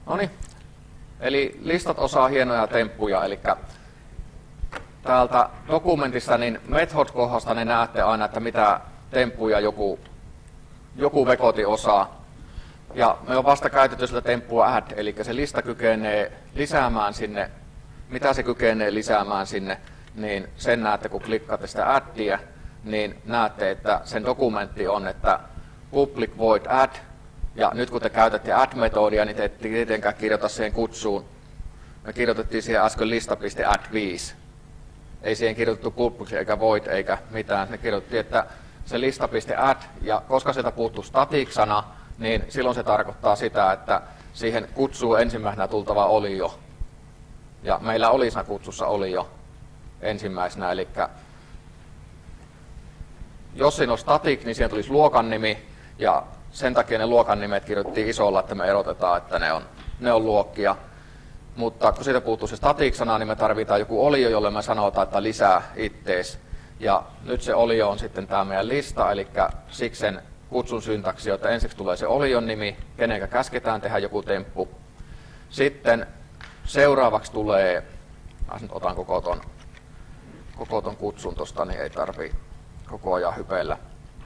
Noniin. Eli listat osaa hienoja temppuja, eli täältä dokumentissa niin method-kohdasta ne näette aina, että mitä temppuja joku vekoti osaa. Ja me on vasta käytetty sitä temppua add, eli se lista kykenee lisäämään sinne, mitä se kykenee lisäämään sinne, niin sen näette, kun klikkaatte sitä addia, niin näette, että sen dokumentti on, että public void add, ja nyt kun te käytätte add-metodia, niin te ette tietenkään kirjoita siihen kutsuun. Me kirjoitettiin siihen äsken lista.add 5. Ei siihen kirjoitettu public eikä void eikä mitään. Me kirjoitettiin, että se lista.add, ja koska sieltä puuttuu static-sana, niin silloin se tarkoittaa sitä, että siihen kutsuun ensimmäisenä tultava oli jo. Ja meillä oli siinä kutsussa oli jo ensimmäisenä, eli jos siinä on static, niin siihen tulisi luokan nimi, ja sen takia ne luokan nimet kirjoittiin isolla, että me erotetaan, että ne on luokkia. Mutta kun siitä puuttuu se static-sana, niin me tarvitaan joku olio, jolle me sanotaan, että lisää ittees. Ja nyt se olio on sitten tämä meidän lista, eli siksi sen kutsun syntaksi, että ensiksi tulee se olion nimi, kenenkä käsketään tehdä joku temppu. Sitten seuraavaksi tulee, nyt otan koko ton kutsun tuosta, niin ei tarvii koko ajan hypeillä.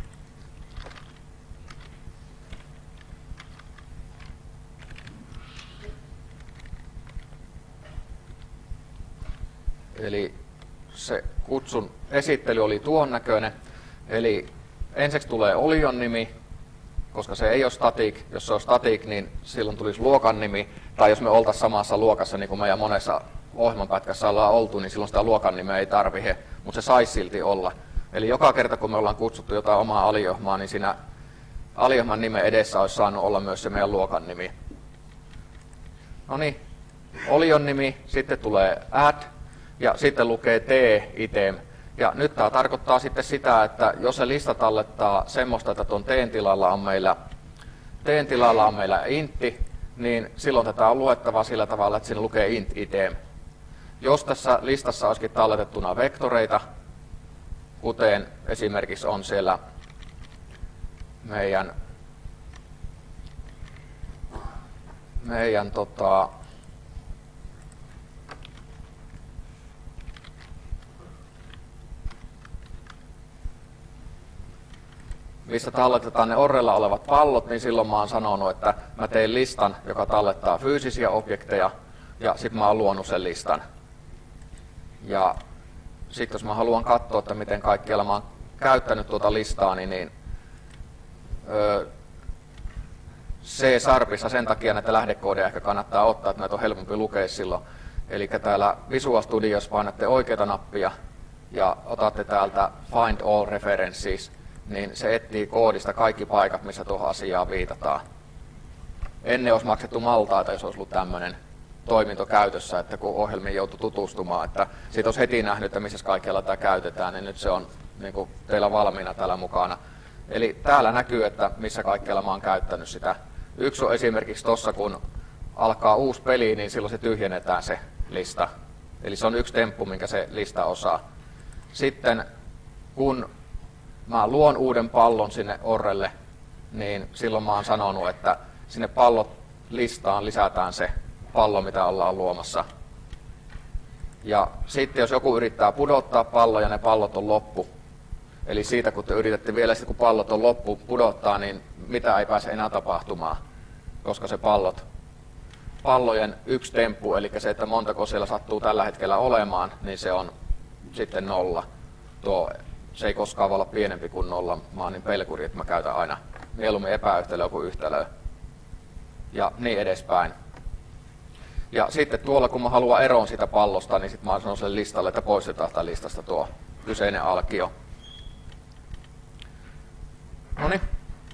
Eli se kutsun esittely oli tuon näköinen. Eli ensiksi tulee olion nimi, koska se ei ole static. Jos se on static, niin silloin tulisi luokan nimi. Tai jos me oltaisiin samassa luokassa, niin kuin meidän monessa ohjelmanpätkässä ollaan oltu, niin silloin sitä luokan nimeä ei tarvitse, mutta se saisi silti olla. Eli joka kerta, kun me ollaan kutsuttu jotain omaa aliohmaa, niin siinä aliohman nimen edessä olisi saanut olla myös se meidän luokan nimi. No niin, olion nimi, sitten tulee add, ja sitten lukee t-item. Ja nyt tämä tarkoittaa sitten sitä, että jos se lista tallettaa semmoista, että tuon teen tilalla on meillä intti, niin silloin tätä on luettava sillä tavalla, että siinä lukee int item. Jos tässä listassa olisikin talletettuna vektoreita, kuten esimerkiksi on siellä meidän missä talletetaan ne orrella olevat pallot, niin silloin mä oon sanonut, että mä teen listan, joka tallettaa fyysisiä objekteja, ja sitten mä oon luonut sen listan. Ja sitten jos mä haluan katsoa, että miten kaikkialla mä oon käyttänyt tuota listaa, niin C-sharpissa sen takia näitä lähdekoodeja ehkä kannattaa ottaa, että näitä on helpompi lukea silloin. Eli täällä Visual Studiossa painatte oikeata nappia ja otatte täältä Find All References, niin se etsii koodista kaikki paikat, missä tuohon asiaan viitataan. Ennen olisi maksettu maltaita, jos olisi ollut tämmöinen toiminto käytössä, että kun ohjelmiin joutui tutustumaan, että siitä olisi heti nähnyt, että missä kaikkialla tämä käytetään, niin nyt se on niin kuin teillä valmiina täällä mukana. Eli täällä näkyy, että missä kaikkialla mä oon käyttänyt sitä. Yksi on esimerkiksi tuossa, kun alkaa uusi peli, niin silloin se tyhjennetään se lista. Eli se on yksi temppu, minkä se lista osaa. Sitten kun mä luon uuden pallon sinne orrelle, niin silloin mä oon sanonut, että sinne pallot listaan lisätään se pallo, mitä ollaan luomassa. Ja sitten jos joku yrittää pudottaa palloja, ne pallot on loppu. Eli siitä kun te yritätte vielä sitten, kun pallot on loppu pudottaa, niin mitä ei pääse enää tapahtumaan, koska se pallojen yksi temppu, eli se, että montako siellä sattuu tällä hetkellä olemaan, niin se on sitten 0. Se ei koskaan voi olla pienempi kuin 0. Mä oon niin pelkuri, että mä käytän aina mieluummin epäyhtälöä kuin yhtälöä. Ja niin edespäin. Ja sitten tuolla, kun mä haluan eroon siitä pallosta, niin sitten mä sanon sille listalle, että poistetaan sitä listasta tuo kyseinen alkio. Noniin.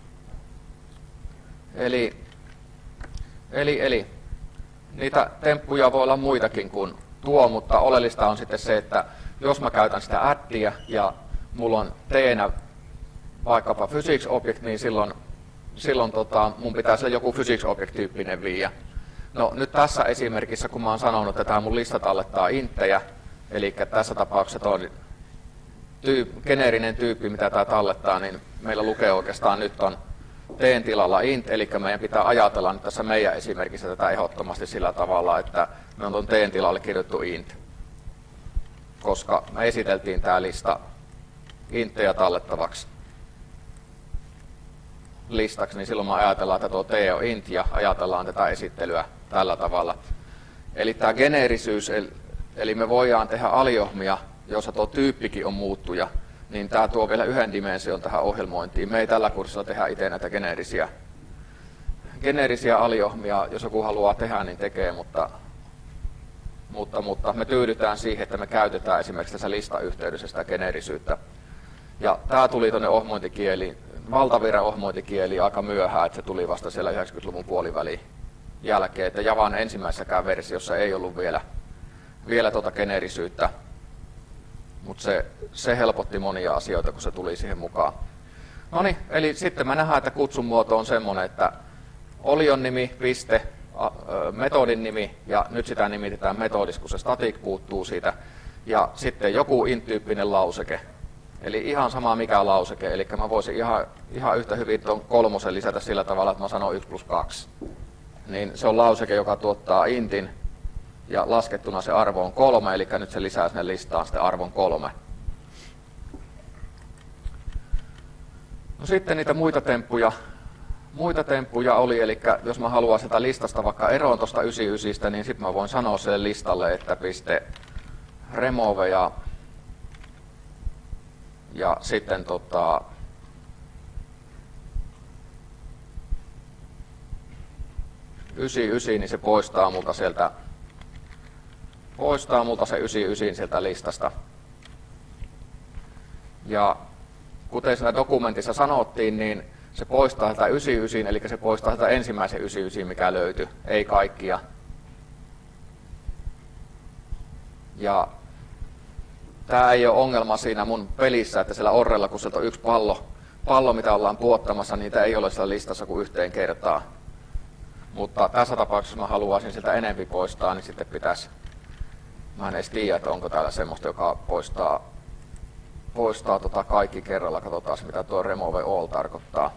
Eli niitä temppuja voi olla muitakin kuin tuo, mutta oleellista on sitten se, että jos mä käytän sitä addia ja mulla on teenä vaikkapa physics object, niin silloin mun pitää se joku physics object tyyppinen viiä. No nyt tässä esimerkissä, kun mä oon sanonut, että tämä mun lista tallettaa inttejä, eli tässä tapauksessa tuo geneerinen tyyppi, mitä tämä tallettaa, niin meillä lukee oikeastaan nyt on teen tilalla int, eli meidän pitää ajatella nyt tässä meidän esimerkissä tätä ehdottomasti sillä tavalla, että me on tuon teen tilalle kirjoittu int, koska me esiteltiin tämä lista intejä tallettavaksi listaksi, niin silloin me ajatellaan, että tuo t on int ja ajatellaan tätä esittelyä tällä tavalla. Eli tämä geneerisyys, eli me voidaan tehdä aliohmia, jossa tuo tyyppikin on muuttuja, niin tämä tuo vielä yhden dimension tähän ohjelmointiin. Me ei tällä kurssilla tehdä itse näitä geneerisiä aliohmia, jos joku haluaa tehdä, niin tekee, mutta me tyydytään siihen, että me käytetään esimerkiksi tässä listayhteydessä sitä geneerisyyttä. Ja tämä tuli tuonne ohmointikieliin, valtavirran ohmointikieliin aika myöhään, että se tuli vasta siellä 90-luvun puolivälin jälkeen, että Javan ensimmäisessäkään versiossa ei ollut vielä tuota geneerisyyttä, mutta se helpotti monia asioita, kun se tuli siihen mukaan. No niin, eli sitten me nähdään, että kutsun muoto on semmoinen, että olion nimi, piste, metodin nimi, ja nyt sitä nimitetään metodiksi, kun se static puuttuu siitä, ja sitten joku int-tyyppinen lauseke. Eli ihan sama mikä lauseke, eli mä voisin ihan yhtä hyvin tuon kolmosen lisätä sillä tavalla, että mä sanon 1 + 2. Niin se on lauseke, joka tuottaa intin, ja laskettuna se arvo on 3, eli nyt se lisää sinne listaan sitten arvon 3. No sitten niitä muita temppuja oli, eli jos mä haluan sitä listasta vaikka eroon tuosta 99, niin sitten mä voin sanoa sille listalle, että piste remove ja sitten 99, niin se poistaa multa se 99 sieltä listasta. Ja kuten siinä dokumentissa sanottiin, niin se poistaa tätä 99, eli se poistaa tätä ensimmäisen 99, mikä löytyi, ei kaikkia. Ja tämä ei ole ongelma siinä mun pelissä, että siellä orrella, kun sieltä on yksi pallo, mitä ollaan puottamassa, niitä ei ole siellä listassa kuin yhteen kertaan. Mutta tässä tapauksessa mä haluaisin sieltä enempi poistaa, niin sitten pitäisi, mä en edes tiedä, että onko täällä semmoista, joka poistaa kaikki kerralla. Katsotaan, mitä tuo remove all tarkoittaa.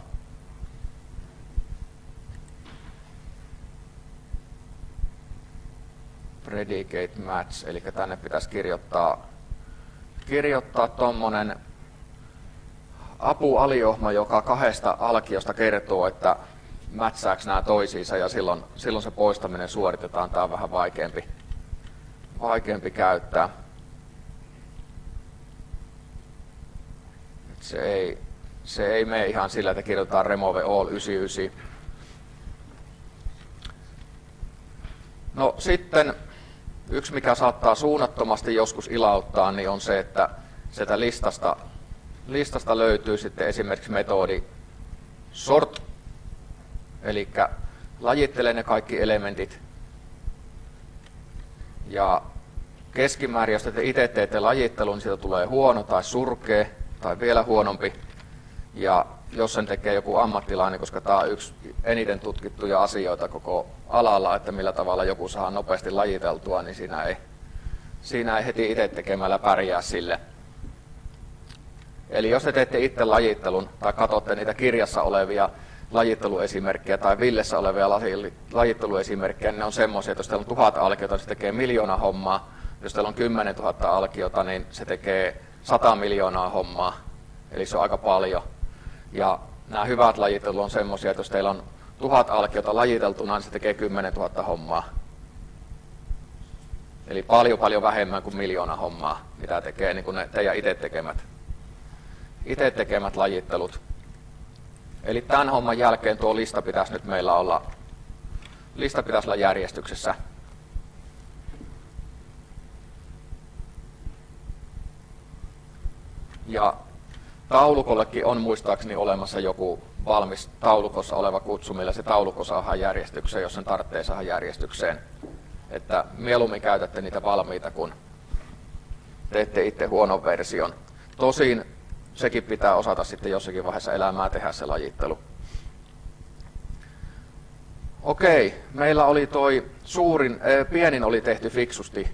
Predicate match, eli tänne pitäisi kirjoittaa tuommoinen apualiohma, joka kahdesta alkiosta kertoo, että mätsääkö nämä toisiinsa, ja silloin se poistaminen suoritetaan. Tämä on vähän vaikeampi käyttää. Se ei mene ihan sillä, että kirjoitetaan remove all 99. No sitten yksi, mikä saattaa suunnattomasti joskus ilauttaa, niin on se, että sieltä listasta löytyy sitten esimerkiksi metodi sort, eli lajittelee ne kaikki elementit. Ja keskimäärin, jos te itse teette lajittelun, niin siitä tulee huono tai surkea tai vielä huonompi. Ja jos sen tekee joku ammattilainen, koska tämä on yksi eniten tutkittuja asioita koko alalla, että millä tavalla joku saa nopeasti lajiteltua, niin siinä ei heti itse tekemällä pärjää sille. Eli jos te teette itse lajittelun tai katsotte niitä kirjassa olevia lajitteluesimerkkejä tai Villessä olevia lajitteluesimerkkejä, niin ne on semmoisia, että jos teillä on 1000 alkiota, niin se tekee 1 000 000 hommaa. Jos teillä on 10 000 alkiota, niin se tekee 100 miljoonaa hommaa. Eli se on aika paljon. Ja nämä hyvät lajittelut on semmoisia, että jos teillä on 1000 alkiota lajiteltuna, niin se tekee 10 000 hommaa. Eli paljon vähemmän kuin 1 000 000 hommaa, mitä tekee niin kuin ne teidän itse tekemät lajittelut. Eli tämän homman jälkeen tuo lista pitäisi nyt meillä olla järjestyksessä. Ja taulukollekin on muistaakseni olemassa joku valmis taulukossa oleva kutsu, millä se taulukko saadaan järjestykseen, jos sen tarvitsee saada järjestykseen. Että mieluummin käytätte niitä valmiita, kun teette itse huonon version. Tosin sekin pitää osata sitten jossakin vaiheessa elämää tehdä se lajittelu. Okei, meillä oli pienin oli tehty fiksusti,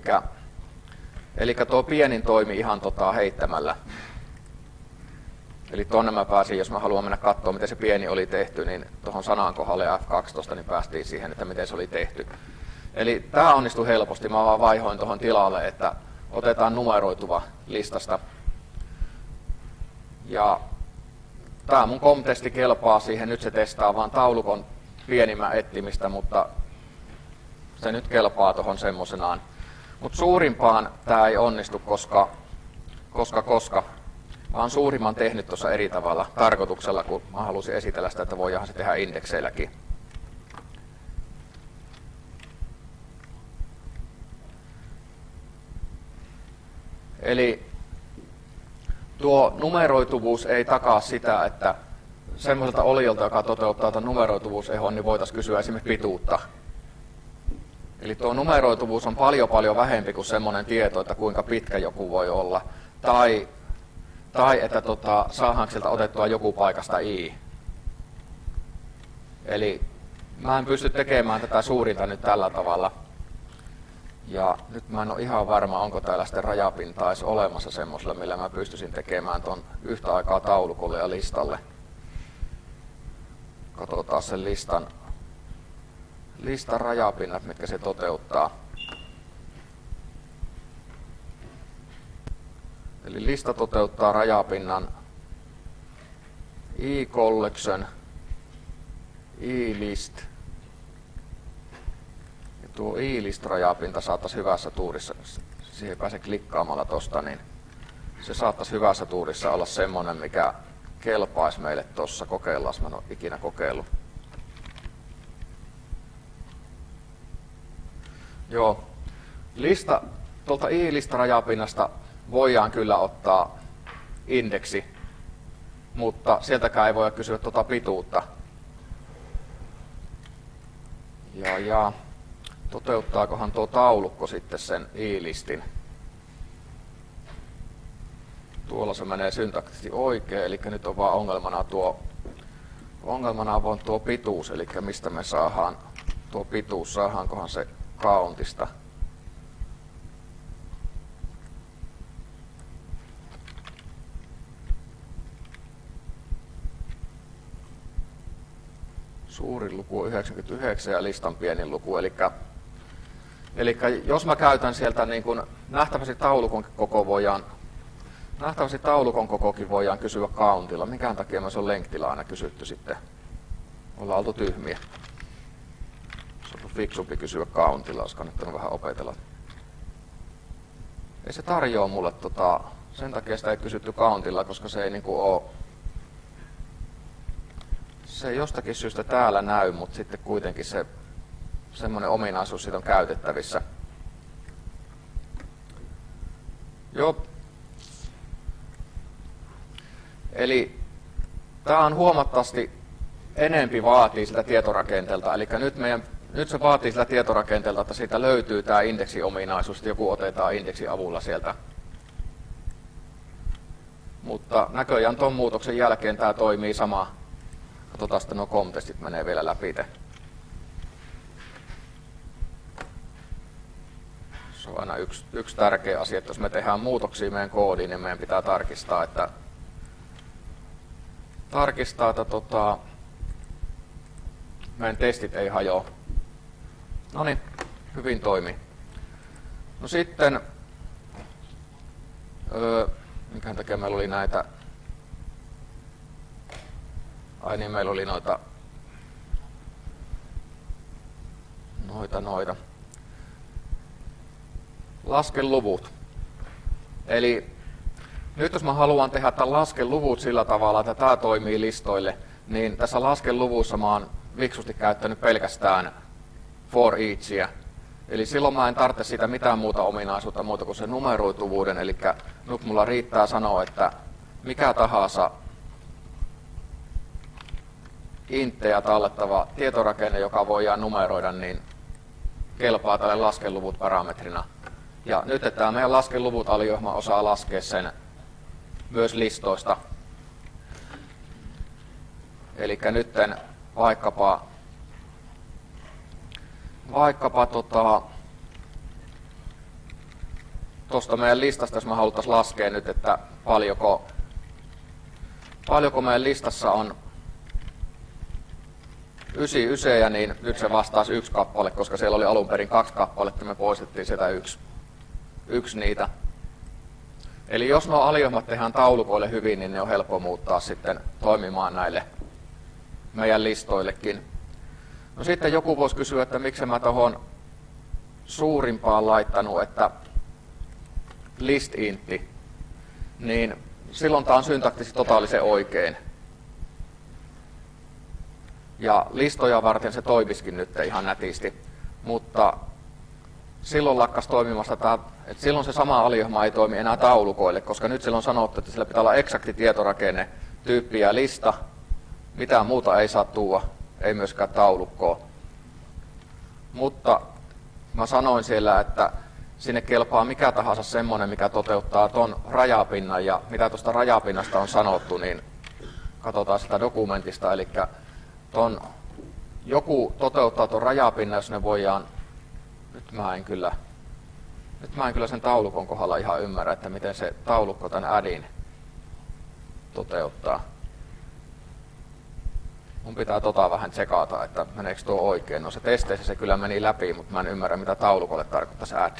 eli tuo pienin toimi ihan heittämällä. Eli tonne mä pääsin, jos mä haluan mennä katsoa, miten se pieni oli tehty, niin tuohon sanan kohdalle F12 niin päästiin siihen, että miten se oli tehty. Eli tämä onnistui helposti. Mä vaan vaihoin tuohon tilalle, että otetaan numeroituva listasta. Ja tämä mun com-testi kelpaa siihen. Nyt se testaa vaan taulukon pienimmän etsimistä, mutta se nyt kelpaa tuohon semmosenaan. Mutta suurimpaan tämä ei onnistu, koska mä oon suurimman tehnyt tuossa eri tavalla tarkoituksella, kun mä halusin esitellä sitä, että voidaan se tehdä indekseilläkin. Eli tuo numeroituvuus ei takaa sitä, että semmoiselta oliolta, joka toteuttaa tämän numeroituvuusehon, niin voitaisiin kysyä esimerkiksi pituutta. Eli tuo numeroituvuus on paljon vähempi kuin semmoinen tieto, että kuinka pitkä joku voi olla. Tai että saadaanko sieltä otettua joku paikasta i. Eli mä en pysty tekemään tätä suurinta nyt tällä tavalla. Ja nyt mä en ole ihan varma, onko täällä sitten rajapinta edes olemassa semmoisella, millä mä pystyisin tekemään ton yhtä aikaa taulukolle ja listalle. Katsotaan sen listan rajapinnat, mitkä se toteuttaa. Eli lista toteuttaa rajapinnan i-collection, i-list. Ja tuo i-list-rajapinta saattaisi hyvässä tuurissa, siihen pääsee klikkaamalla tosta, niin se saattaisi hyvässä tuurissa olla semmonen, mikä kelpaisi meille tossa. Kokeillaan, mä en ole ikinä kokeillut. Joo, tuolta i-list-rajapinnasta voidaan kyllä ottaa indeksi, mutta sieltäkään ei voi kysyä tuota pituutta. Ja toteuttaakohan tuo taulukko sitten sen i-listin? Tuolla se menee syntaktisesti oikein, eli nyt on vaan ongelmana on tuo pituus, eli mistä me saadaan tuo pituus, saadaankohan se countista. Suurin luku on 99 ja listan pienin luku. Eli jos mä käytän sieltä niin kun nähtävästi taulukon kokokin voidaan kysyä countilla. Minkään takia me se on lengthillä aina kysytty sitten. Ollaan oltu tyhmiä. Se on fiksumpi kysyä countilla, olisi kannattanut vähän opetella. Ei se tarjoa mulle sen takia sitä ei kysytty countilla, koska se ei niinku ole. Se ei jostakin syystä täällä näy, mutta sitten kuitenkin se semmoinen ominaisuus siitä on käytettävissä. Joo. Eli tämä on huomattavasti enempi vaatii siltä tietorakenteelta. Eli nyt se vaatii siltä tietorakenteelta, että siitä löytyy tämä indeksiominaisuus, että joku otetaan indeksin avulla sieltä. Mutta näköjään tuon muutoksen jälkeen tämä toimii sama. Katsotaan sitten nuo com-testit menee vielä läpi. Se on aina yksi tärkeä asia, että jos me tehdään muutoksia meidän koodiin, niin meidän pitää tarkistaa, että meidän testit ei hajoa. No niin, hyvin toimii. No sitten, minkähän takia meillä oli näitä. Ai niin, meillä oli noita. Laskeluvut. Eli nyt jos mä haluan tehdä tämän laskeluvut sillä tavalla, että tämä toimii listoille, niin tässä laskeluvussa mä oon viksusti käyttänyt pelkästään for eachia. Eli silloin mä en tarvitse siitä mitään muuta ominaisuutta muuta kuin sen numeroituvuuden. Eli nyt mulla riittää sanoa, että mikä tahansa inttejä tallettava tietorakenne, joka voidaan numeroida, niin kelpaa tälle laskeluvut parametrina. Ja nyt tämä meidän laskeluvut-aliohjelma osaa laskea sen myös listoista. Eli nyt vaikkapa tuosta meidän listasta, jos me haluttaisiin laskea nyt, että paljonko meidän listassa on 9 niin nyt se vastasi 1 kappale, koska siellä oli alun perin 2 kappaletta, me poistettiin sieltä yksi niitä. Eli jos nuo aliohjelmat tehdään taulukoille hyvin, niin ne on helppo muuttaa sitten toimimaan näille meidän listoillekin. No sitten joku voisi kysyä, että miksi mä tuohon suurimpaan laittanut, että list intti, niin silloin tämä on syntaktisesti totaalisen oikein. Ja listoja varten se toimisikin nyt ihan nätisti, mutta silloin lakkas toimimasta että silloin se sama aliohjelma ei toimi enää taulukoille, koska nyt silloin on sanottu, että sillä pitää olla eksakti tietorakenne, tyyppi ja lista, mitään muuta ei saa tuoda, ei myöskään taulukkoa. Mutta mä sanoin siellä, että sinne kelpaa mikä tahansa semmoinen, mikä toteuttaa ton rajapinnan, ja mitä tuosta rajapinnasta on sanottu, niin katsotaan sitä dokumentista, eli joku toteuttaa tuon rajapinnan, jos ne voidaan, nyt mä en kyllä sen taulukon kohdalla ihan ymmärrä, että miten se taulukko tämän addin toteuttaa. Mun pitää vähän tsekata, että meneekö tuo oikein. No se testeissä se kyllä meni läpi, mutta mä en ymmärrä, mitä taulukolle tarkoittaisi add.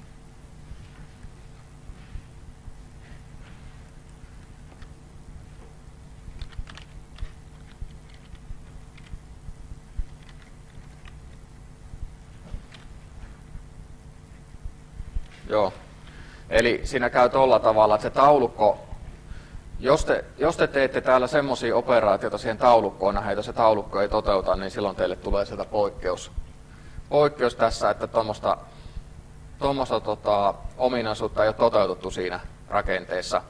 Joo. Eli siinä käy tuolla tavalla, että se taulukko, jos te teette täällä semmoisia operaatioita siihen taulukkoon nähden, että se taulukko ei toteuta, niin silloin teille tulee sieltä poikkeus tässä, että tuommoista ominaisuutta ei ole toteutettu siinä rakenteessa.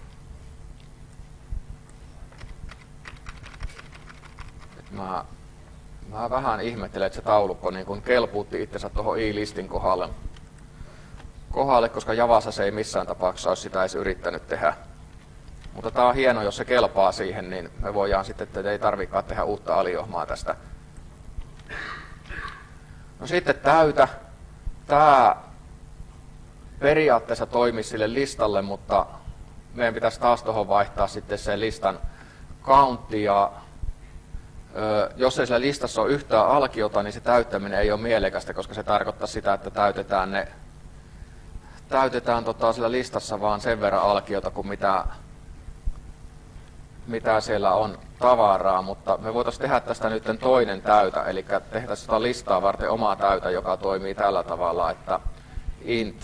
Mä vähän ihmettelen, että se taulukko niin kun kelpuutti itsensä tuohon i-listin kohdalle, koska Javassa se ei missään tapauksessa olisi sitä edes yrittänyt tehdä. Mutta tämä on hieno, jos se kelpaa siihen, niin me voidaan sitten, että ei tarvitsekaan tehdä uutta aliohjelmaa tästä. No sitten täytä. Tämä periaatteessa toimii sille listalle, mutta meidän pitäisi taas tuohon vaihtaa sitten sen listan countti. Ja jos ei siellä listassa ole yhtään alkiota, niin se täyttäminen ei ole mielekästä, koska se tarkoittaa sitä, että täytetään sillä listassa vaan sen verran alkiota kuin mitä siellä on tavaraa, mutta me voitaisiin tehdä tästä nyt toinen täytä, eli tehdä sitä listaa varten omaa täytä, joka toimii tällä tavalla, että int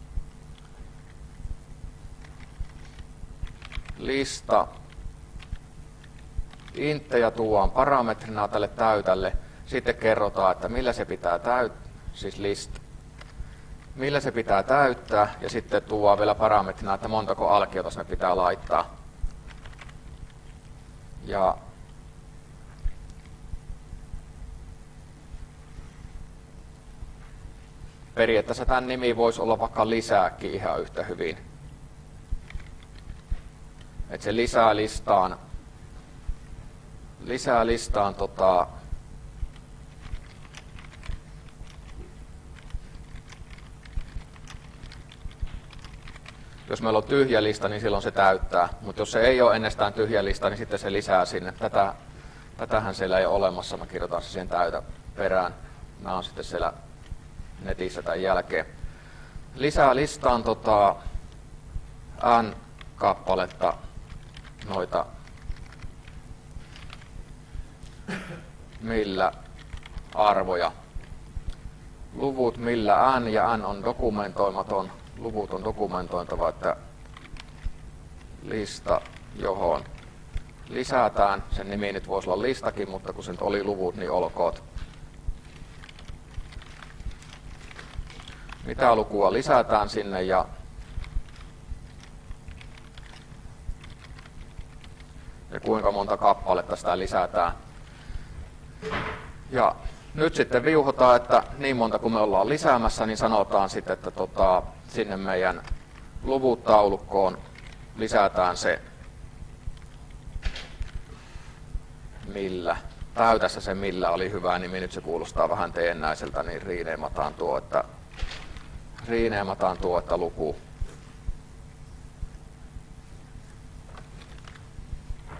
lista inttejä tuodaan parametrina tälle täytälle, sitten kerrotaan, että millä se pitää täyttää, siis list, millä se pitää täyttää, ja sitten tuodaan vielä parametrina, että montako alkiota sinne pitää laittaa. Ja periaatteessa tämän nimi voisi olla vaikka lisääkin ihan yhtä hyvin. Että se lisää listaan jos meillä on tyhjä lista, niin silloin se täyttää. Mutta jos se ei ole ennestään tyhjä lista, niin sitten se lisää sinne. Tätähän siellä ei ole olemassa. Mä kirjoitan se siihen täytä perään. Nämä on sitten siellä netissä tämän jälkeen. Lisää listaan n-kappaletta noita millä arvoja. Luvut millä n, ja n on dokumentoimaton. Luvut on dokumentoitava, että lista, johon lisätään. Sen nimi nyt voisi olla listakin, mutta kun se nyt oli luvut, niin olkoot. Mitä lukua lisätään sinne ja kuinka monta kappaletta sitä lisätään. Ja nyt sitten viuhotaan, että niin monta kuin me ollaan lisäämässä, niin sanotaan sitten, että sinne meidän luvut-taulukkoon lisätään se millä. Täytässä se millä oli hyvä nimi, nyt se kuulostaa vähän teennäiseltä, niin riineemataan tuo, että luku.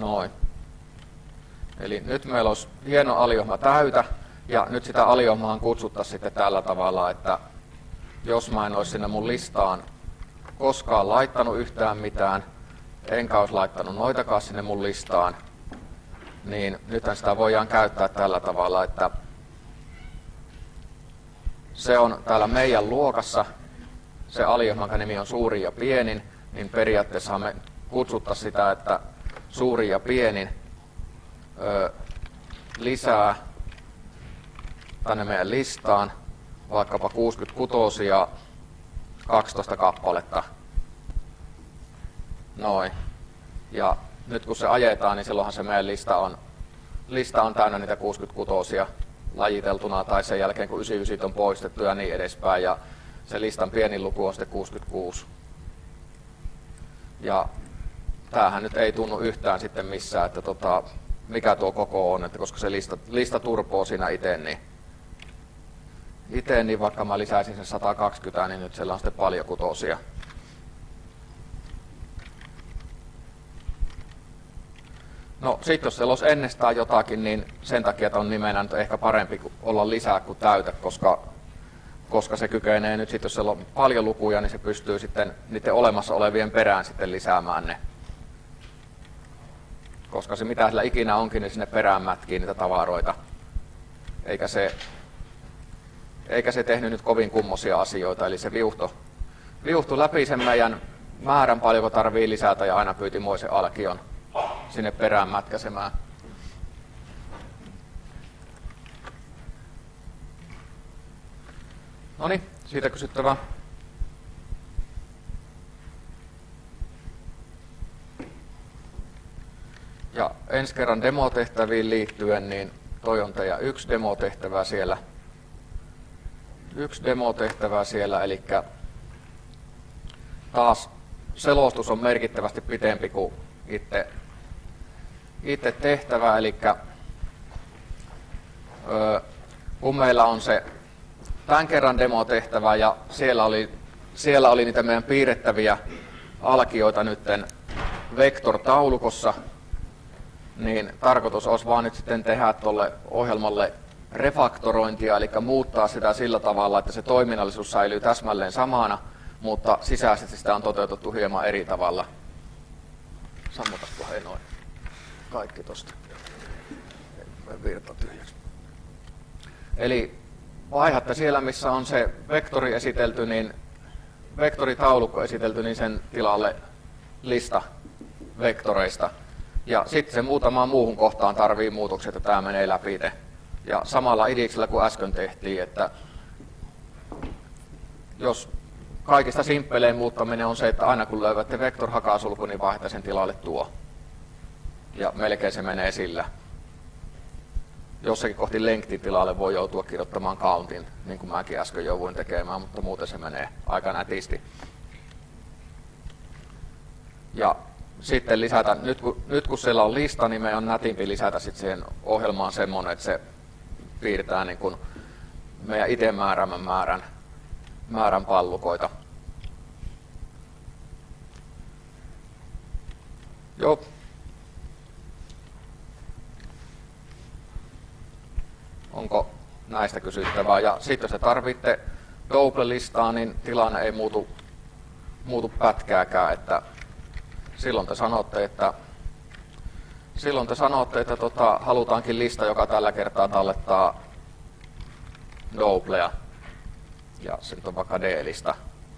Noin. Eli nyt meillä olisi hieno aliohma täytä, ja nyt sitä aliohmaan kutsuttaisiin sitten tällä tavalla, että jos mä en olisi sinne mun listaan koskaan laittanut yhtään mitään, enkä olisi laittanut noitakaan sinne mun listaan, niin nythän sitä voidaan käyttää tällä tavalla, että se on täällä meidän luokassa, se aliohma, jonka nimi on suurin ja pienin, niin periaatteessa me kutsuttaa sitä, että suurin ja pienin lisää tänne meidän listaan vaikkapa 66 ja 12 kappaletta. Noin. Ja nyt kun se ajetaan, niin silloinhan se meidän lista on täynnä niitä 66 lajiteltuna tai sen jälkeen kun 99 on poistettu ja niin edespäin. Ja se listan pienin luku on sitten 66. Ja tämähän nyt ei tunnu yhtään sitten missään, että mikä tuo koko on, että koska se lista turpoo siinä itse, niin vaikka mä lisäisin sen 120, niin nyt siellä on sitten paljon kutosia. No sit jos siellä olisi ennestään jotakin, niin sen takia on nimenä nyt ehkä parempi olla lisää kuin täytä, koska se kykenee nyt sit, jos siellä on paljon lukuja, niin se pystyy sitten niiden olemassa olevien perään sitten lisäämään ne. Koska se mitä sillä ikinä onkin, niin sinne perään mätkii niitä tavaroita. Eikä se tehnyt nyt kovin kummosia asioita, eli se viuhtui läpi sen meidän määrän paljonko tarvii lisätä ja aina pyytimoisen alkion sinne perään mätkäsemään. Noniin, siitä kysyttävää. Ja ensi kerran demotehtäviin liittyen, niin toi on teidän yksi demotehtävä siellä, eli taas selostus on merkittävästi pitempi kuin itse tehtävä, eli kun meillä on se tämän kerran demotehtävä ja siellä oli niitä meidän piirrettäviä alkioita nytten vektortaulukossa, niin tarkoitus olisi vaan nyt sitten tehdä tuolle ohjelmalle refaktorointia, eli muuttaa sitä sillä tavalla, että se toiminnallisuus säilyy täsmälleen samana, mutta sisäisesti sitä on toteutettu hieman eri tavalla. Sammutatko hei noin kaikki tosta. Virta tyhjäksi. Eli vaihdatte siellä, missä on se vektori esitelty, niin vektoritaulukko esitelty, niin sen tilalle lista vektoreista. Ja sitten se muutamaan muuhun kohtaan tarvii muutoksia, että tämä menee läpi. Ja samalla idiksellä kuin äsken tehtiin, että jos kaikista simppelein muuttaminen on se, että aina kun löydätte vektorhakasulku, niin vaihtaa sen tilalle tuo. Ja melkein se menee sillä. Jossakin kohti length-tilalle voi joutua kirjoittamaan countin, niin kuin mäkin äsken jouduin tekemään, mutta muuten se menee aika nätisti. Ja sitten lisätä, nyt kun siellä on lista, niin meidän on nätimpi lisätä sitten siihen ohjelmaan semmoinen, että se piirtää niin kuin meidän itse määräämän määrän pallukoita. Joo. Onko näistä kysyttävää? Ja sitten jos te tarvitte double-listaa, niin tilanne ei muutu pätkääkään, että silloin te sanotte, että halutaankin lista, joka tällä kertaa tallettaa doublea. Ja se nyt on vaikka D-lista.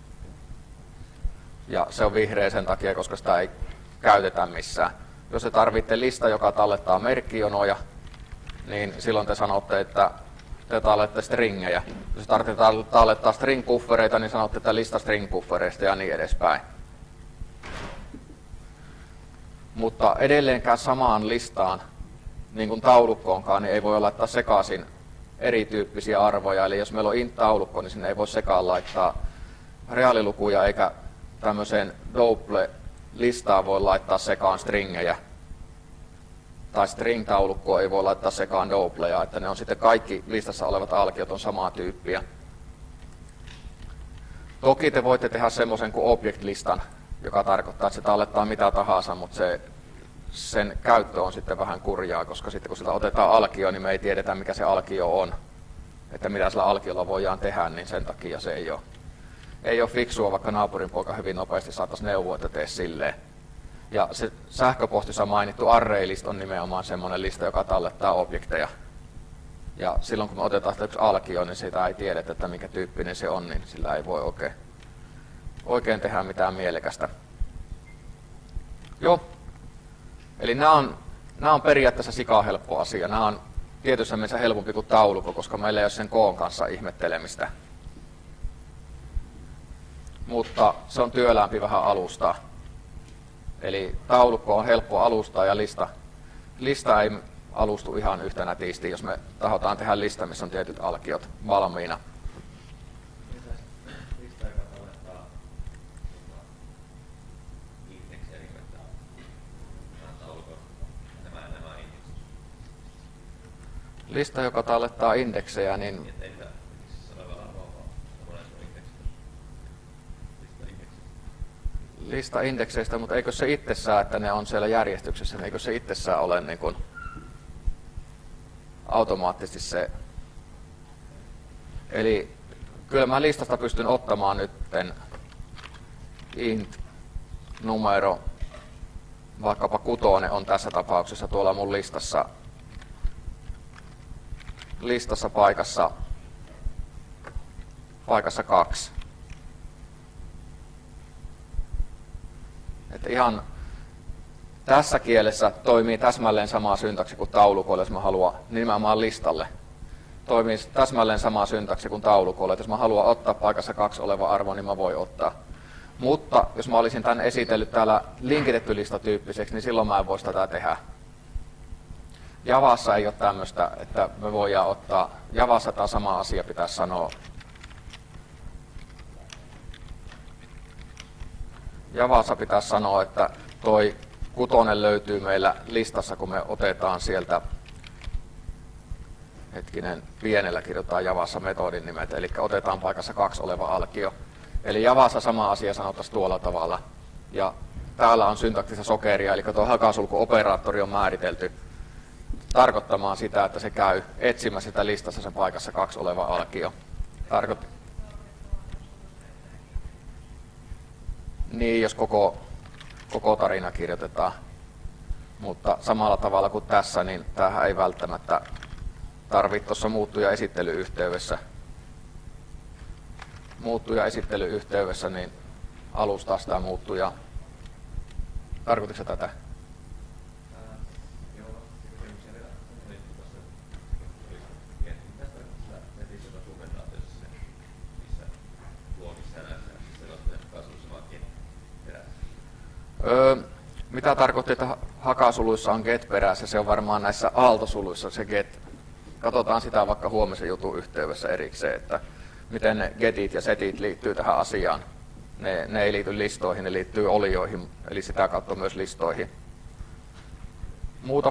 Ja se on vihreä sen takia, koska sitä ei käytetä missään. Jos te tarvitte lista, joka tallettaa merkkijonoja, niin silloin te sanotte, että te tallette stringejä. Jos tarvitsee tallettaa string-buffereita, niin sanotte, että lista string-buffereista ja niin edespäin. Mutta edelleenkään samaan listaan, niin kuin taulukkoonkaan, niin ei voi laittaa sekaisin erityyppisiä arvoja. Eli jos meillä on int-taulukko, niin sinne ei voi sekaan laittaa reaalilukuja, eikä tämmöiseen double-listaan voi laittaa sekaan stringejä. Tai string-taulukkoa ei voi laittaa sekaan doubleja, että ne on sitten kaikki listassa olevat alkiot on samaa tyyppiä. Toki te voitte tehdä semmoisen kuin object-listan, joka tarkoittaa, että se tallettaa mitä tahansa, mutta sen käyttö on sitten vähän kurjaa, koska sitten kun sitä otetaan alkio, niin me ei tiedetä mikä se alkio on. Että mitä sillä alkiolla voidaan tehdä, niin sen takia se ei ole fiksua, vaikka naapurin poika hyvin nopeasti saataisiin neuvoa, että tee silleen. Ja se sähköpostissa mainittu array-list on nimenomaan semmoinen lista, joka tallettaa objekteja. Ja silloin kun me otetaan sitä yksi alkio, niin sitä ei tiedetä, että mikä tyyppinen se on, niin sillä ei voi oikein tehdä mitään mielekästä. Joo. Eli nämä on periaatteessa sikahelppo asia. Nämä on tietyssä mielessä helpompi kuin taulukko, koska meillä ei ole sen koon kanssa ihmettelemistä. Mutta se on työläämpi vähän alustaa. Eli taulukko on helppo alustaa ja lista ei alustu ihan yhtä nätisti, jos me tahotaan tehdä lista, missä on tietyt alkiot valmiina. Lista, joka tallettaa indeksejä, niin lista indekseistä, mutta eikö se itsessään, että ne on siellä järjestyksessä, niin eikö se itsessään ole niin kuin automaattisesti se. Eli kyllä mä listasta pystyn ottamaan nytten int-numero, vaikkapa 6 on tässä tapauksessa tuolla mun listassa paikassa 2. Että ihan tässä kielessä toimii täsmälleen sama syntaksi kuin taulukolle, jos mä haluan nimenomaan listalle. Toimii täsmälleen sama syntaksi kuin taulukolle, että jos mä haluan ottaa paikassa 2 oleva arvo, niin mä voin ottaa. Mutta jos mä olisin tämän esitellyt täällä linkitetty lista tyyppiseksi, niin silloin mä en voisi tätä tehdä. Javassa ei ole tämmöistä, että me voidaan ottaa, Javassa tämä sama asia pitäisi sanoa. Javassa pitäisi sanoa, että toi 6 löytyy meillä listassa, kun me otetaan sieltä, pienellä kirjoitetaan Javassa metodin nimet, eli otetaan paikassa 2 oleva alkio. Eli Javassa sama asia sanottaisiin tuolla tavalla. Ja täällä on syntaktista sokeria, eli tuo hakasulku-operaattori on määritelty tarkoittamaan sitä, että se käy etsimässä sitä listassa sen paikassa 2 oleva alkio. Niin, jos koko tarina kirjoitetaan. Mutta samalla tavalla kuin tässä, niin tämähän ei välttämättä tarvitse tuossa muuttuja-esittelyyhteydessä niin alustaa sitä muuttujaa. Tarkoititko tätä? Mitä tarkoitti, että hakasuluissa on get perässä? Se on varmaan näissä aaltosuluissa se get. Katsotaan sitä vaikka huomisen jutun yhteydessä erikseen, että miten ne getit ja setit liittyy tähän asiaan. Ne ei liity listoihin, ne liittyy olioihin, eli sitä kautta myös listoihin. Muuta.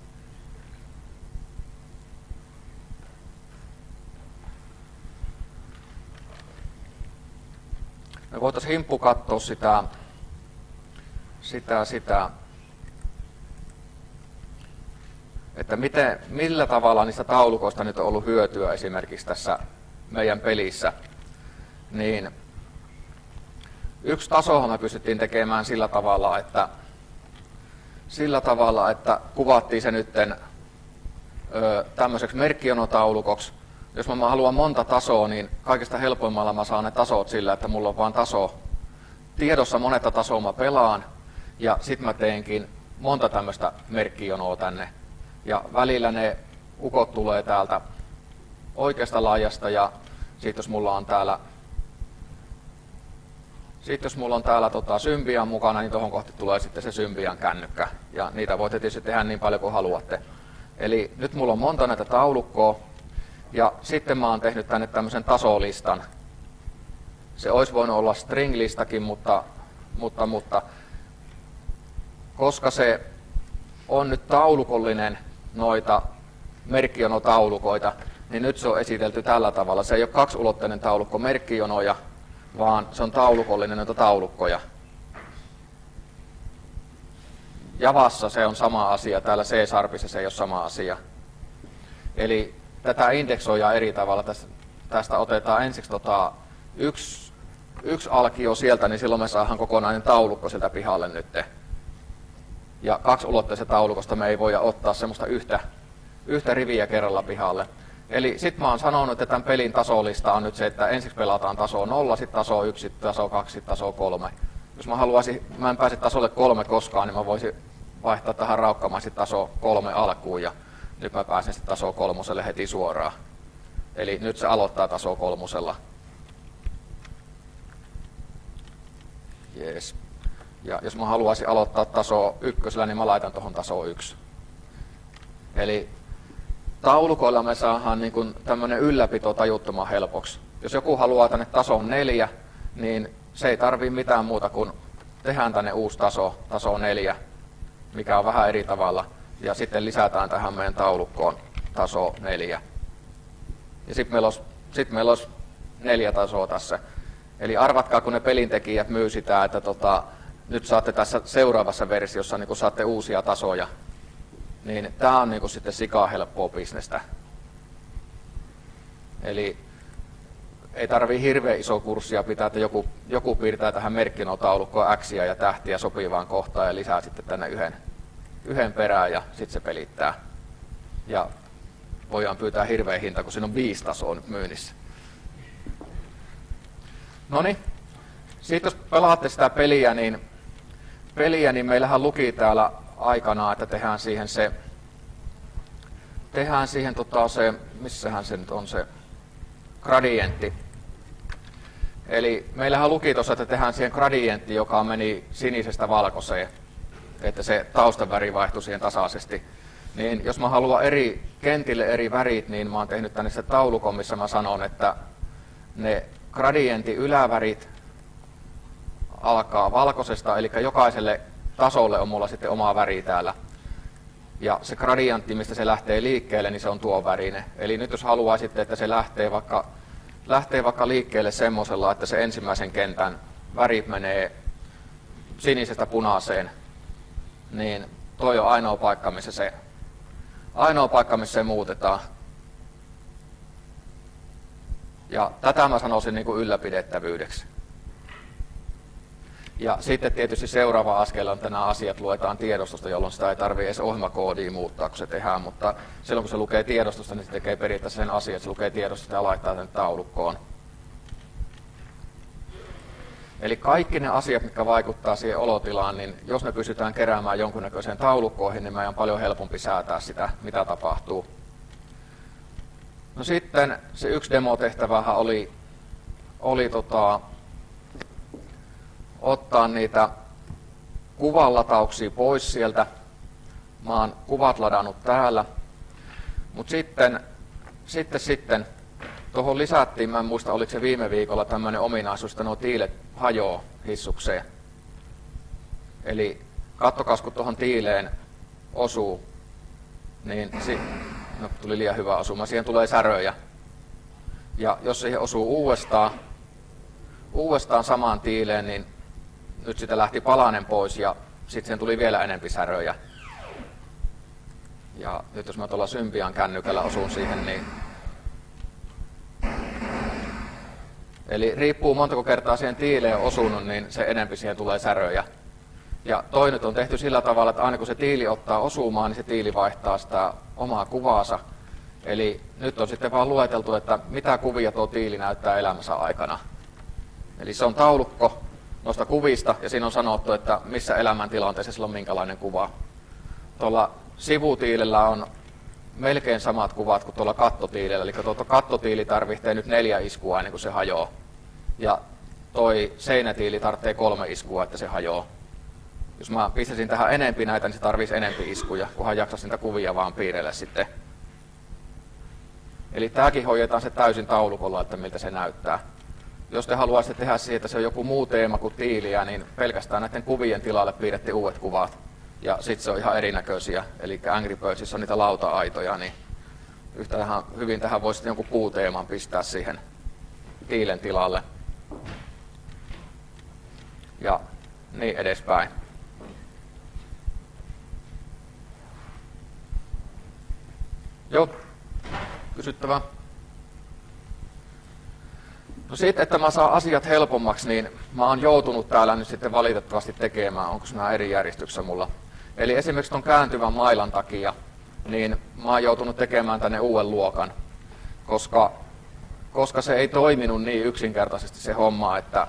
Me voitaisiin himppu katsoa sitä, että millä tavalla niistä taulukoista nyt on ollut hyötyä esimerkiksi tässä meidän pelissä. Niin yksi tasohan me pystyttiin tekemään sillä tavalla, että kuvattiin se nytten tämmöiseksi merkkijonotaulukoksi. Jos mä haluan monta tasoa, niin kaikista helpoimmalla mä saan ne tasot sillä, että mulla on vaan taso. Tiedossa monetta tasoa mä pelaan, ja sitten mä teenkin monta tämmöistä merkkijonoa tänne. Ja välillä ne ukot tulee täältä oikeasta laajasta, ja sitten jos mulla on täällä Symbian mukana, niin tuohon kohti tulee sitten se Symbian kännykkä. Ja niitä voitte tietysti tehdä niin paljon kuin haluatte. Eli nyt mulla on monta näitä taulukkoa, ja sitten mä oon tehnyt tänne tämmöisen tasolistan. Se olisi voinut olla string-listakin, mutta koska se on nyt taulukollinen noita merkkijonotaulukoita, niin nyt se on esitelty tällä tavalla. Se ei ole kaksiulotteinen taulukko merkkijonoja, vaan se on taulukollinen noita taulukkoja. Javassa se on sama asia, täällä C-Sharpissa se ei ole sama asia. Eli tätä indeksoidaan eri tavalla. Tästä otetaan ensiksi yksi alkio sieltä, niin silloin me saadaan kokonainen taulukko sieltä pihalle nyt. Ja kaksiulotteisesta taulukosta me ei voida ottaa semmoista yhtä riviä kerralla pihalle. Eli sitten mä oon sanonut, että tämän pelin tasolista on nyt se, että ensiksi pelataan taso 0, sitten taso 1, sitten taso 2, sitten taso 3. Jos mä en pääse tasolle 3 koskaan, niin mä voisin vaihtaa tähän raukkamaisesti taso 3 alkuun ja nyt mä pääsen sitten taso 3 heti suoraan. Eli nyt se aloittaa taso 3. Jees. Ja jos mä haluaisin aloittaa taso 1, niin mä laitan tuohon taso 1. Eli taulukoilla me saadaan niin kuin tämmöinen ylläpito tajuttoman helpoksi. Jos joku haluaa tänne tason 4, niin se ei tarvii mitään muuta kuin tehdään tänne uusi taso 4, mikä on vähän eri tavalla. Ja sitten lisätään tähän meidän taulukkoon taso 4. Ja sitten meillä olisi 4 tasoa tässä. Eli arvatkaa, kun ne pelintekijät myy sitä, että nyt saatte tässä seuraavassa versiossa niin kun saatte uusia tasoja. Niin tämä on niin kuin sitten sikaa helppoa bisnestä. Eli ei tarvii hirveän iso kurssia pitää, että joku piirtää tähän merkkinotaulukkoon X:iä ja tähtiä sopivaan kohtaan ja lisää sitten tänne yhden perään ja sitten se pelittää. Ja voidaan pyytää hirveä hinta, kun siinä on 5 tasoa nyt myynnissä. Noniin, sitten jos pelaatte sitä peliä, niin meillähän luki täällä aikanaan, että tehdään siihen se, missähän se nyt on se gradientti. Eli meillähän luki tuossa, että tehdään siihen gradientti, joka meni sinisestä valkoiseen, että se taustaväri vaihtui siihen tasaisesti. Niin jos mä haluan eri kentille eri värit, niin mä oon tehnyt tänne se taulukon, missä mä sanon, että ne gradientin ylävärit alkaa valkoisesta, eli jokaiselle tasolle on mulla sitten oma väri täällä. Ja se gradientti, mistä se lähtee liikkeelle, niin se on tuo värinen. Eli nyt jos haluaisitte, että se lähtee vaikka liikkeelle semmoisella, että se ensimmäisen kentän värit menee sinisestä punaiseen, niin toi on ainoa paikka, missä se muutetaan. Ja tätä mä sanoisin niin kuin ylläpidettävyydeksi. Ja sitten tietysti seuraava askel on, että nämä asiat luetaan tiedostosta, jolloin sitä ei tarvitse edes ohjelmakoodia muuttaa, kun se tehdään. Mutta silloin kun se lukee tiedostosta, niin se tekee periaatteessa sen asian, että se lukee tiedostosta ja laittaa tänne taulukkoon. Eli kaikki ne asiat, mitkä vaikuttaa siihen olotilaan, niin jos ne pystytään keräämään jonkunnäköiseen taulukkoihin, niin meidän on paljon helpompi säätää sitä, mitä tapahtuu. No sitten se yksi demotehtävähän oli ottaa niitä kuvanlatauksia pois sieltä. Mä oon kuvat ladannut täällä. Mutta sitten tuohon lisättiin, mä en muista oliko se viime viikolla tämmöinen ominaisuus, että nuo tiilet hajoaa hissukseen. Eli kattokas, kun tuohon tiileen osuu, niin tuli liian hyvä osuma, siihen tulee säröjä. Ja jos siihen osuu uudestaan samaan tiileen, niin nyt sitä lähti palanen pois ja sitten siihen tuli vielä enempi säröjä. Ja nyt jos mä tuolla Symbian kännykällä osun siihen, niin eli riippuu montako kertaa siihen tiileen on osunut, niin se enempi siihen tulee säröjä. Ja toi nyt on tehty sillä tavalla, että aina kun se tiili ottaa osumaan, niin se tiili vaihtaa sitä omaa kuvaansa. Eli nyt on sitten vaan lueteltu, että mitä kuvia tuo tiili näyttää elämänsä aikana. Eli se on taulukko noista kuvista ja siinä on sanottu, että missä elämäntilanteessa sillä on minkälainen kuva. Tuolla sivutiilellä on melkein samat kuvat kuin tuolla kattotiilellä, eli tuo kattotiili tarvitsee nyt 4 iskua ennen kuin se hajoaa. Ja toi seinätiili tarvitsee 3 iskua, että se hajoaa. Jos mä pistäisin tähän enempi näitä, niin se tarvitsisi enempi iskuja, kunhan jaksaisi niitä kuvia vaan piirrellä sitten. Eli tämäkin hoidetaan se täysin taulukolla, että miltä se näyttää. Jos te haluaisitte tehdä siitä, että se on joku muu teema kuin tiiliä, niin pelkästään näiden kuvien tilalle piirrettiin uudet kuvat. Ja sitten se on ihan erinäköisiä. Eli Angry Birdsissa on niitä lauta-aitoja, niin yhtä hyvin tähän voisi jonkun puuteeman pistää siihen tiilen tilalle. Ja niin edespäin. Joo, kysyttävää. No siitä, että mä saan asiat helpommaksi, niin mä oon joutunut täällä nyt sitten valitettavasti tekemään, onko nämä eri järjestyksessä mulla. Eli esimerkiksi ton kääntyvän mailan takia, niin mä oon joutunut tekemään tänne uuden luokan, koska se ei toiminut niin yksinkertaisesti se homma, että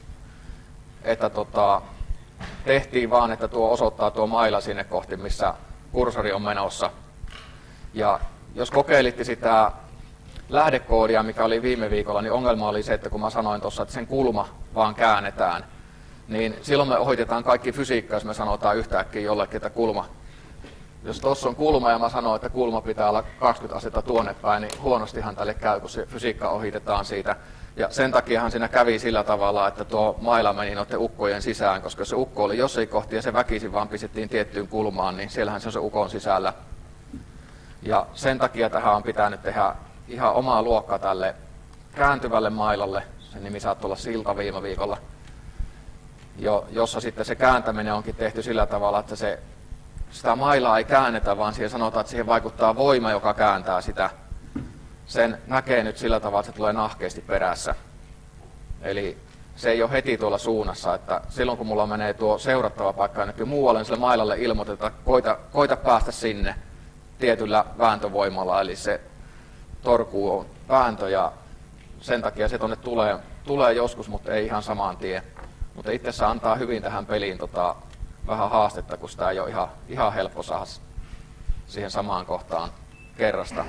tehtiin vaan, että tuo osoittaa tuo maila sinne kohti, missä kursori on menossa. Ja jos kokeilitte sitä lähdekoodia, mikä oli viime viikolla, niin ongelma oli se, että kun mä sanoin tuossa, että sen kulma vaan käännetään, niin silloin me ohitetaan kaikki fysiikka, jos me sanotaan yhtäkkiä jollekin, että kulma. Jos tuossa on kulma ja mä sanon, että kulma pitää olla 20 astetta tuonne päin, niin huonostihan tälle käy, kun se fysiikka ohitetaan siitä. Ja sen takiahan siinä kävi sillä tavalla, että tuo maila meni noiden ukkojen sisään, koska se ukko oli jossain kohti ja se väkisin vaan pistettiin tiettyyn kulmaan, niin siellähän se on se ukon sisällä. Ja sen takia tähän on pitänyt tehdä ihan omaa luokkaa tälle kääntyvälle mailalle. Sen nimi saattoi olla Silta viime viikolla, jossa sitten se kääntäminen onkin tehty sillä tavalla, että sitä mailaa ei käännetä, vaan siihen sanotaan, että siihen vaikuttaa voima, joka kääntää sitä. Sen näkee nyt sillä tavalla, että se tulee nahkeasti perässä. Eli se ei ole heti tuolla suunnassa, että silloin kun mulla menee tuo seurattava paikka jonnekin muualle, niin sille mailalle ilmoitetaan, että koita päästä sinne tietyllä vääntövoimalla, eli se torkuu on vääntö ja sen takia se tuonne tulee joskus, mutta ei ihan saman tien. Mutta itse se antaa hyvin tähän peliin vähän haastetta, kun sitä ei ole ihan helppo saada siihen samaan kohtaan kerrasta.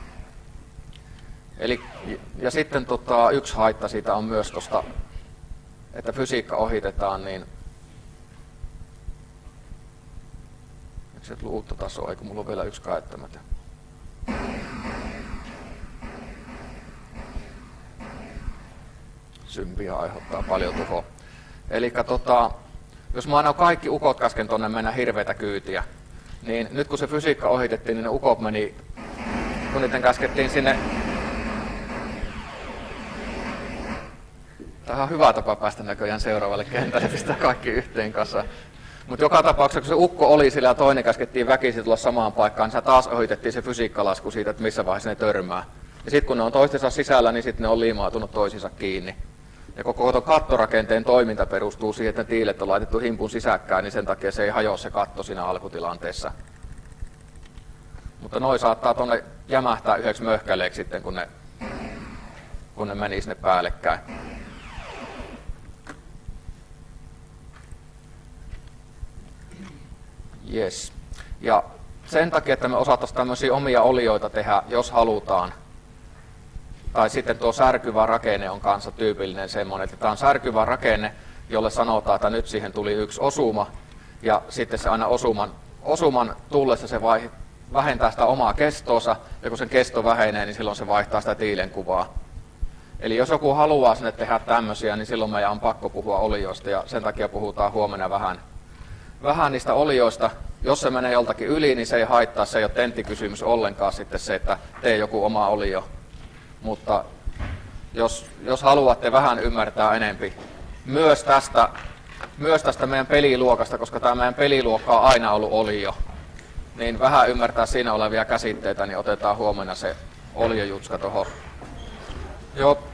Ja sitten yksi haitta siitä on myös tuosta, että fysiikka ohitetaan, niin eikö se tullut uutta tasoa, eikö mulla ole vielä yksi käyttämätön. Sympia aiheuttaa paljon tuhoa. Eli jos mä aina kaikki ukot käsken tonne mennä hirveätä kyytiä, niin nyt kun se fysiikka ohitettiin, niin ne ukot meni, kun niiden käskettiin sinne. Tämä on hyvä tapa päästä näköjään seuraavalle kentälle, pistää kaikki yhteen kanssa. Mutta joka tapauksessa, kun se ukko oli sillä ja toinen käskettiin väkisin tulla samaan paikkaan, niin taas ohitettiin se fysiikkalasku siitä, että missä vaiheessa ne törmää. Ja sitten kun ne on toistensa sisällä, niin sitten ne on liimautunut toisiinsa kiinni. Ja koko kattorakenteen toiminta perustuu siihen, että tiilet on laitettu himpun sisäkkäin, niin sen takia se ei hajoa se katto siinä alkutilanteessa. Mutta noi saattaa tuonne jämähtää yhdeksi möhkäleeksi sitten, kun ne meni sinne päällekkäin. Yes. Ja sen takia, että me osattaisiin tämmöisiä omia olioita tehdä, jos halutaan, tai sitten tuo särkyvä rakenne on kanssa tyypillinen semmoinen, että tämä on särkyvä rakenne, jolle sanotaan, että nyt siihen tuli yksi osuma, ja sitten se aina osuman tullessa se vähentää sitä omaa kestoonsa, ja kun sen kesto vähenee, niin silloin se vaihtaa sitä tiilen kuvaa. Eli jos joku haluaa sinne tehdä tämmöisiä, niin silloin meidän on pakko puhua olioista, ja sen takia puhutaan huomenna vähän niistä olioista. Jos se menee joltakin yli, niin se ei haittaa, se ei ole tenttikysymys ollenkaan sitten se, että tee joku oma olio. Mutta jos haluatte vähän ymmärtää enempi myös tästä meidän peliluokasta, koska tämä meidän peliluokka on aina ollut olio, niin vähän ymmärtää siinä olevia käsitteitä, niin otetaan huomenna se oliojutska tuohon. Joo.